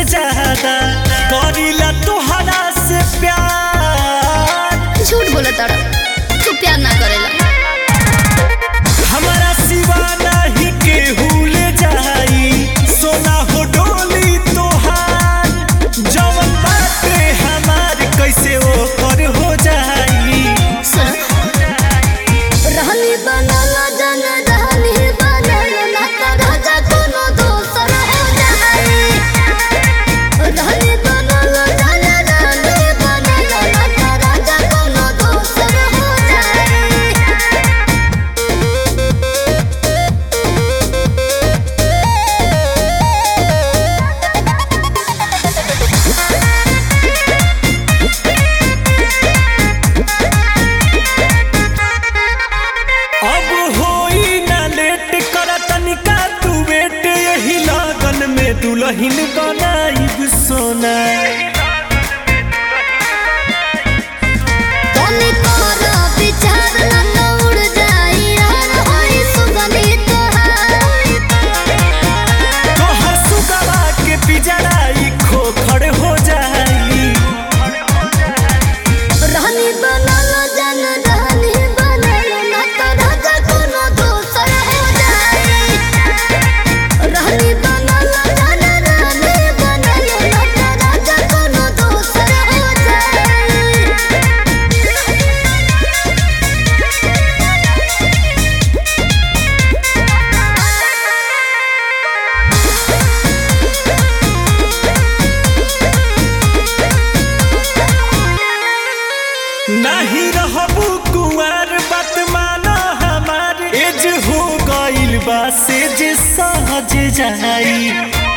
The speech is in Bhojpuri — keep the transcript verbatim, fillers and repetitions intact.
ज्यादा करीला तोहरा से प्यार। झूठ बोला तारा, तू प्यार ना करेला। हमारा सिवा नहीं केहू ले जाई, सोना हो डोली तोहार। जवन बाटे हमार कैसे ओकर हो जाई। रहनी बनल जन रहनी बनल ना तारा जा कोनो दोसर हो जाई। रहनी बनल जन रहनी बनल ना तारा जा कोनो दोसर हो जाई। अब होई ना लेट कर तनिका तू बेट, यही लगन में दुल्हन बनाई सोना। तोनी तोरा विचार ना उड़ जाई यार, होई सुगंधी तोहार। तोहर सुगवा के पिजड़ाई खोखड़ हो जाई। रहनी बनल जन रहनी बनल ना तारा जा कोनो दोसर हो जाई। रहनी बनल जन रहनी बनल ना तारा जा कोनो दोसर हो जाई। नहीं रहबू कुंवर बात माना हमार, एज हो गइल बा से जे सहज जाई।